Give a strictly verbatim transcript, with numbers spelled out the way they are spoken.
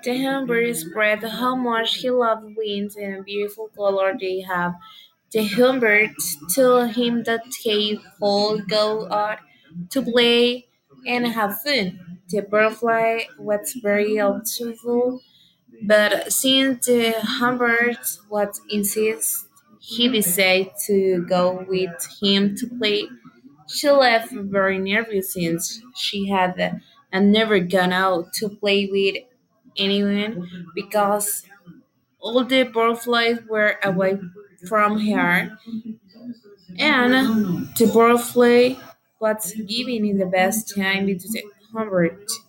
The hummingbird spread how much he loved winds and a beautiful color they have. The hummingbird told him that he could go out to play and have fun. The butterfly was very observant, but since the hummingbird was insist, he decided to go with him to play. She left very nervous since she had uh, never gone out to play with anyone because all the butterflies were away from her, and the butterfly was giving it the best time to the hummingbird.